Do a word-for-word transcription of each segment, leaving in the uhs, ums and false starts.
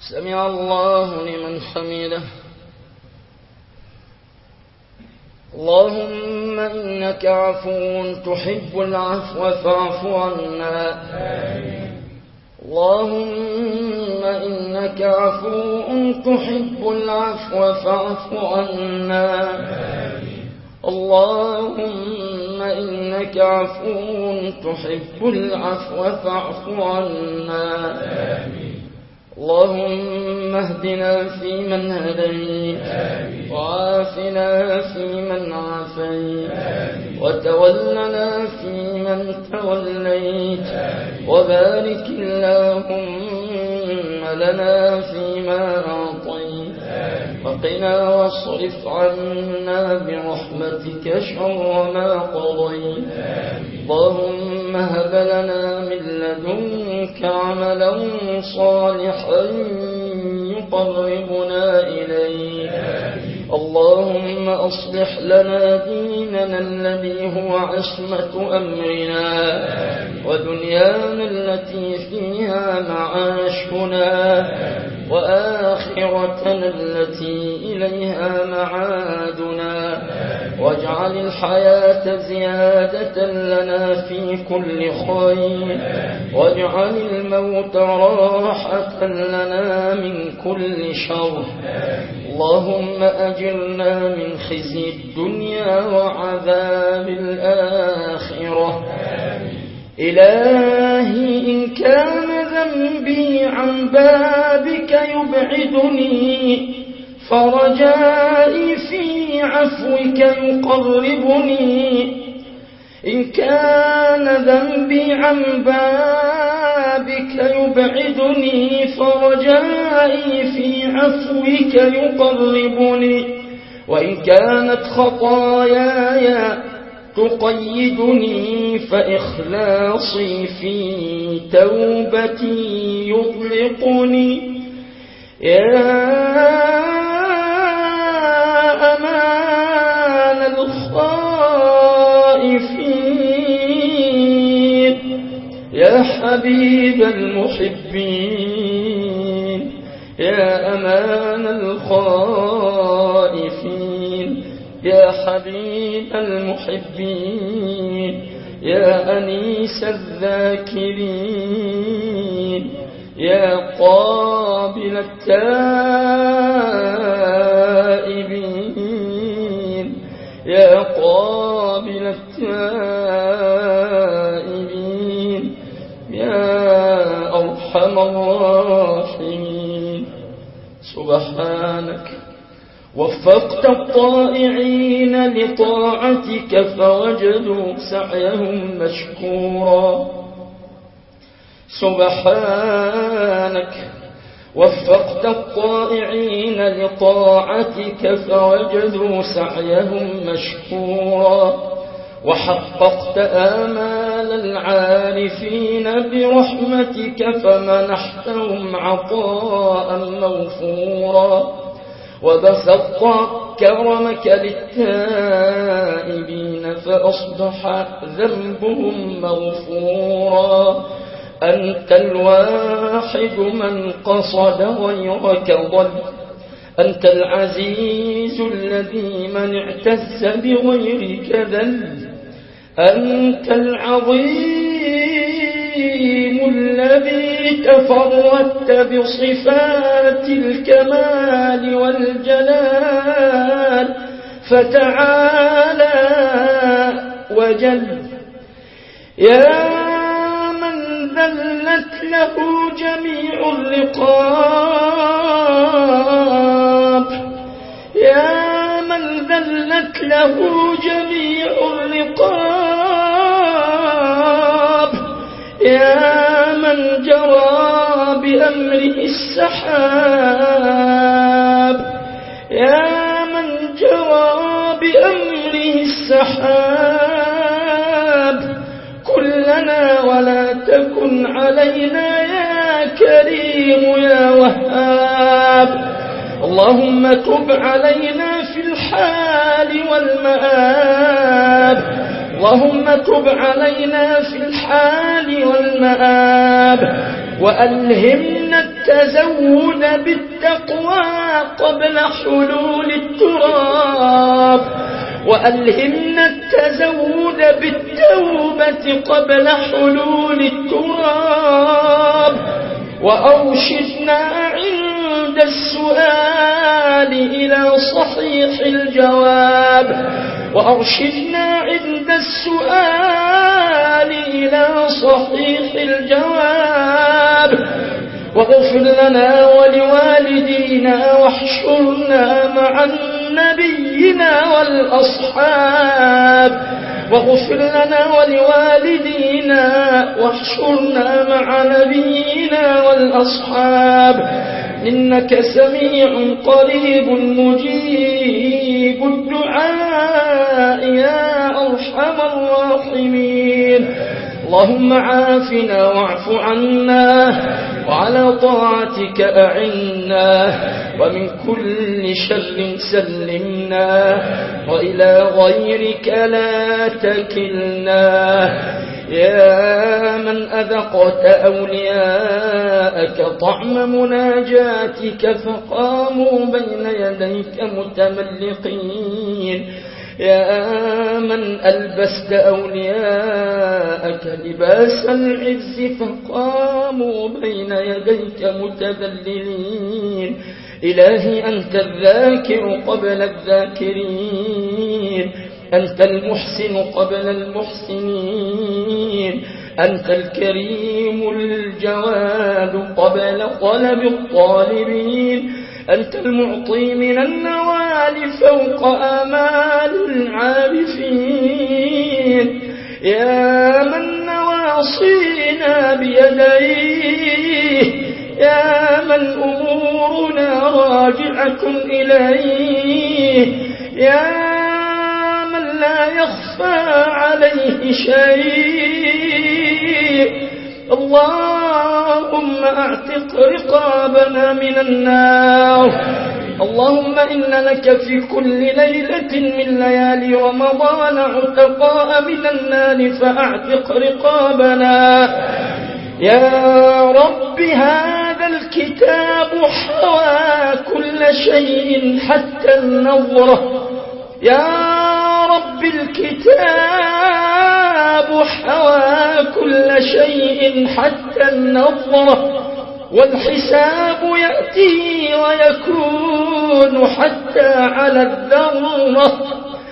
سمع الله لمن حمده. اللهم إنك عفو تحب العفو فاعف عنا. اللهم إنك عفو تحب العفو فاعف عنا. اللهم إنك عفو تحب العفو فاعف عنا. اللهم اهدنا فيمن هديت، وعافنا فيمن عافيت، وتولنا فيمن توليت، وبارك اللهم لنا فيما أعطيت، وقنا واصرف عنا برحمتك شر ما قضيت. اللهم هب لنا من لدنك عملا صالحا يقربنا إليك. اللهم أصلح لنا ديننا الذي هو عصمة أمرنا، ودنيانا التي فيها معاشنا، وآخرتنا التي إليها معادنا. واجعل الحياة زيادة لنا في كل خير، واجعل الموت راحة لنا من كل شر. اللهم أجرنا من خزي الدنيا وعذاب الآخرة. إلهي إن كان ذنبي عن بابك يبعدني، فرجائي في عفوك يقربني. إن كان ذنبي عن بابك يبعدني، فرجائي في عفوك يقربني. وإن كانت خطاياي تقيدني، فإخلاصي في توبتي يطلقني. يا أمان الخائفين، يا حبيب المحبين، يا أمان الخائفين، يا حبيب المحبين، يا أنيس الذاكرين، يا قابل التائبين، يا قابل التائبين، يا أرحم الراحمين. سبحانك وفقت الطائعين لطاعتك فوجدوا سعيهم مشكورا. سبحانك وفقت الطائعين لطاعتك فوجدوا سعيهم مشكورا، وحققت آمال العارفين برحمتك فمنحتهم عطاء موفورا، وبسطت كرمك للتائبين فأصبح ذنبهم مغفورا. أنت الواحد من قصد غيرك ضل، أنت العزيز الذي من اعتز بغيرك ذل، أنت العظيم الذي تفردت بصفات الكمال والجلال، فتعالى وجل. يا من ذلت له جميع الرقاب، يا من ذلت له جميع الرقاب، يا من جرى بأمره السحاب، يا من جرى بأمره السحاب، كلنا ولا تكن علينا يا كريم يا وهاب. اللهم تب علينا في الحال والمآب، اللهم تب علينا في الحال والمآب، وألهمنا التزود بالتقوى قبل حلول التراب، وألهمنا التزود بالتوبة قبل حلول التراب، وأرشدنا عند السؤال إلى صحيح الجواب، وأرشدنا عند السؤال إلى صحيح الجواب، واغفر لنا ولوالدينا واحشرنا مع نبينا والأصحاب، واغفر لنا ولوالدينا واحشرنا مع نبينا والأصحاب، إنك سميع قريب مجيب الدعاء يا أرحم الراحمين. اللهم عافنا واعف عنا، وعلى طاعتك أعنا، ومن كل شر سلمنا، وإلى غيرك لا تكلنا. يا من أذقت أولياءك طعم مناجاتك فقاموا بين يديك متملقين، يا من ألبست أولياءك لباس العز فقاموا بين يديك متذللين. إلهي أنت الذاكر قبل الذاكرين، أنت المحسن قبل المحسنين، أنت الكريم الجواد قبل طلب الطالبين، أنت المعطي من النوال فوق آمال العارفين. يا من نواصينا بيديه، يا من أمورنا راجعة إليه، يا من لا يخفى عليه شيء. اللهم اعتق رقابنا من النار. اللهم إن لك في كل ليلة من ليالي رمضان عتقاء من النار فاعتق رقابنا. يا رب هذا الكتاب حوى كل شيء حتى النظرة، يا رب الكتاب حوى كل شيء حتى النظرة، والحساب يأتي ويكون حتى على الذرة،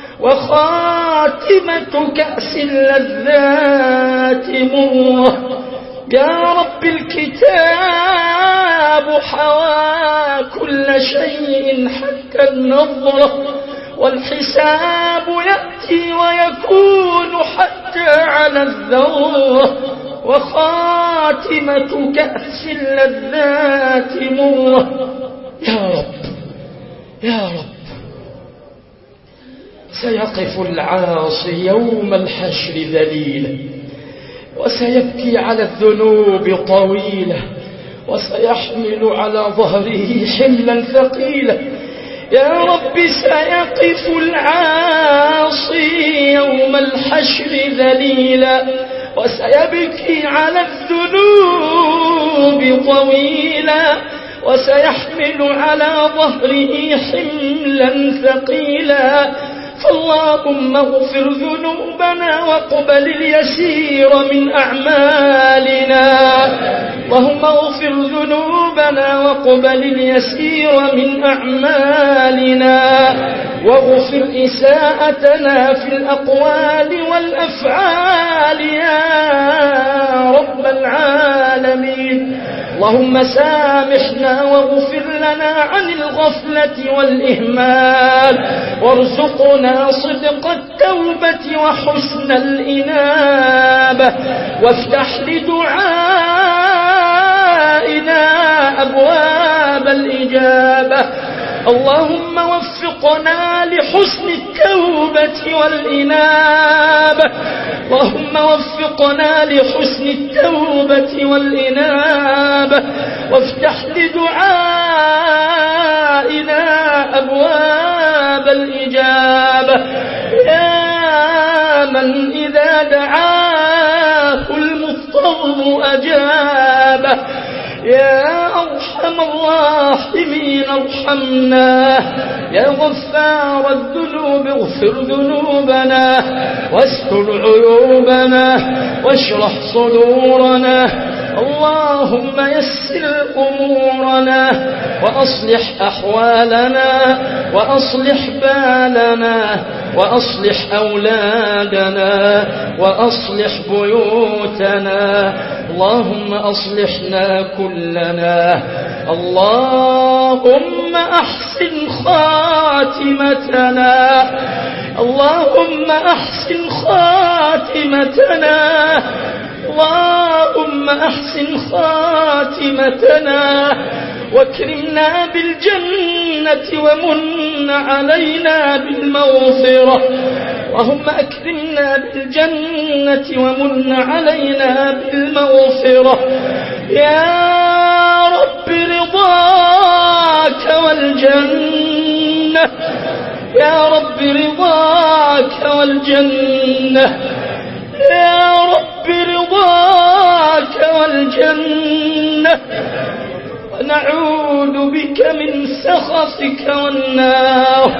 وخاتمة كأس اللذات مرة. يا رب الكتاب حوى كل شيء حتى النظرة، والحساب يأتي ويكون حتى على الذرة، وخاتمة كأس اللذات مرة. يا رب يا رب سيقف العاصي يوم الحشر ذليلا، وسيبكي على الذنوب طويلة، وسيحمل على ظهره حملا ثقيلا. يا رب سيقف العاصي يوم الحشر ذليلا، وسيبكي على الذنوب طويلا، وسيحمل على ظهره حملا ثقيلا. فاللهم اغفر ذنوبنا واقبل اليسير من أعمالنا. اللهم اغفر ذنوبنا واقبل اليسير من أعمالنا، واغفر إساءتنا في الأقوال والأفعال يا رب العالمين. اللهم سامحنا واغفر لنا عن الغفلة والإهمال، وارزقنا صدق التوبة وحسن الإنابة، وافتح لدعائنا أبواب الإجابة. اللهم وفقنا لحسن التوبة والإنابة، اللهم وفقنا لحسن التوبة والإنابة، وافتح لدعائنا أبواب الإجابة. يا من إذا دعاه المضطر أجابه، يا أرحم الراحمين ارحمنا، يا غفار الذنوب اغفر ذنوبنا واستر عيوبنا واشرح صدورنا. اللهم يسر أمورنا وأصلح أحوالنا وأصلح بالنا وأصلح أولادنا وأصلح بيوتنا. اللهم أصلحنا كلنا. اللهم أحسن خاتمتنا، اللهم أحسن خاتمتنا، اللهم أحسن خاتمتنا واكرمنا بالجنة ومن علينا بالمغفرة. اللهم أكرمنا بالجنة ومن علينا بالمغفرة. يا رب رضاك والجنة، يا رب رضاك والجنة، يا رب رضاك والجنة، ونعوذ بك من سخطك والنار.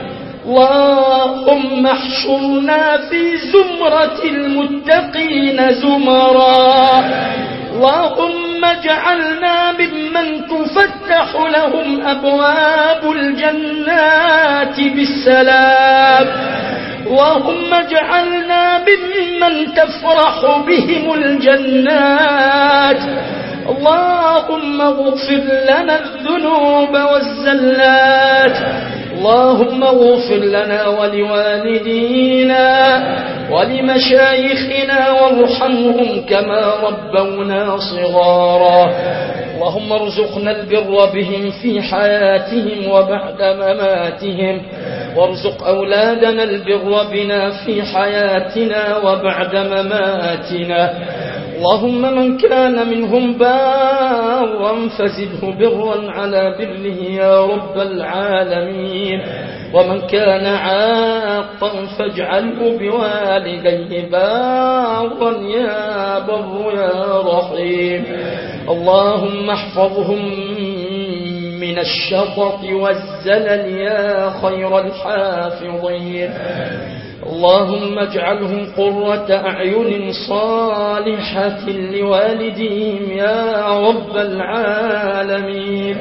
اللهم احشرنا في زمرة المتقين زمرا. اللهم اجعلنا ممن تفتح لهم أبواب الجنات بالسلام. اللهم اجعلنا ممن تفرح بهم الجنات. اللهم اغفر لنا الذنوب والزلات. اللهم اغفر لنا ولوالدينا ولمشايخنا وارحمهم كما ربونا صغارا. اللهم ارزقنا البر بهم في حياتهم وبعد مماتهم، وارزق أولادنا البر بنا في حياتنا وبعد مماتنا. اللهم من كان منهم بارا فزده برا على بره يا رب العالمين، ومن كان عاقا فاجعله بوالديه بارا يا بر يا رحيم. اللهم احفظهم من الشطط والزلل يا خير الحافظين. اللهم اجعلهم قرة أعين صالحة لوالديهم يا رب العالمين.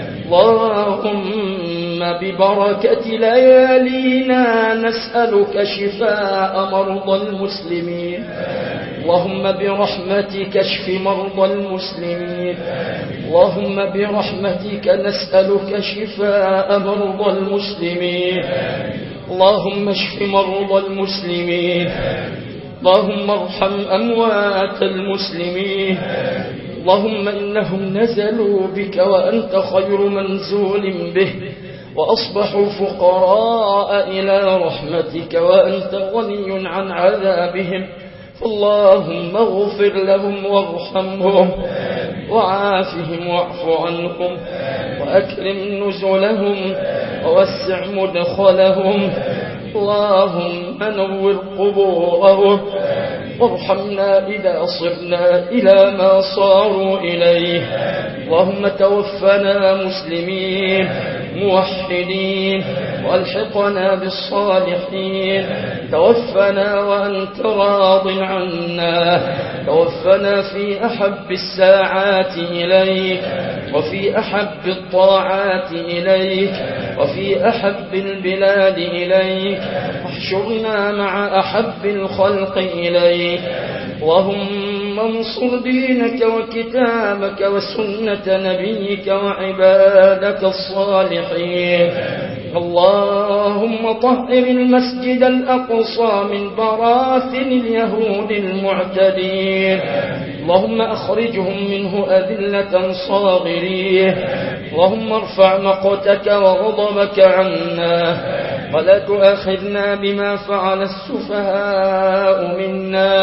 اللهم ببركة ليالينا نسألك شفاء مرضى المسلمين. اللهم برحمتك اشف مرضى المسلمين. اللهم برحمتك نسألك شفاء مرضى المسلمين. اللهم اشف مرضى المسلمين. اللهم ارحم أموات المسلمين. اللهم إنهم نزلوا بك وأنت خير منزول به، وأصبحوا فقراء إلى رحمتك وأنت غني عن عذابهم. اللهم اغفر لهم وارحمهم وعافهم واعف عنهم وأكرم نزلهم ووسع مدخلهم. اللهم نور قبورهم وارحمنا إذا صرنا إلى ما صاروا إليه. اللهم توفنا مسلمين موحدين والحقنا بالصالحين. توفنا وأنت راض عنا، توفنا في أحب الساعات إليك وفي أحب الطاعات إليك وفي أحب البلاد إليك، واحشرنا مع أحب الخلق إليك. اللهم انصر دينك وكتابك وسنة نبيك وعبادك الصالحين. اللهم طهر المسجد الأقصى من براثن اليهود المعتدين. اللهم أخرجهم منه أذلة صاغرين. اللهم ارفع مقتك وغضبك عنا، ولا تؤاخذنا بما فعل السفهاء منا.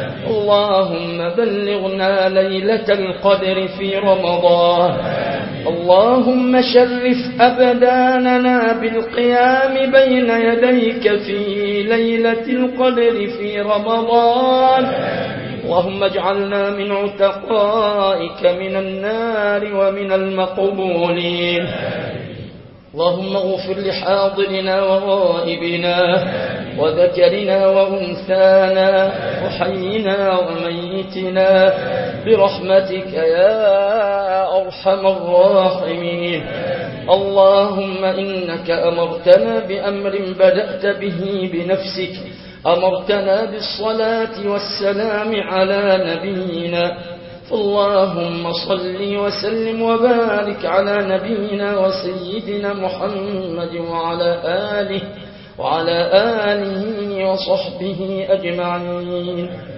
اللهم بلغنا ليلة القدر في رمضان. اللهم شرف أبداننا بالقيام بين يديك في ليلة القدر في رمضان. اللهم اجعلنا من عتقائك من النار ومن المقبولين. اللهم اغفر لحاضرنا وغائبنا وذكرنا وأنثانا وحينا وميتنا برحمتك يا أرحم الراحمين. اللهم إنك أمرتنا بأمر بدأت به بنفسك، أمرتنا بالصلاة والسلام على نبينا، فاللهم صل وسلم وبارك على نبينا وسيدنا محمد وعلى آله وعلى آله وصحبه أجمعين.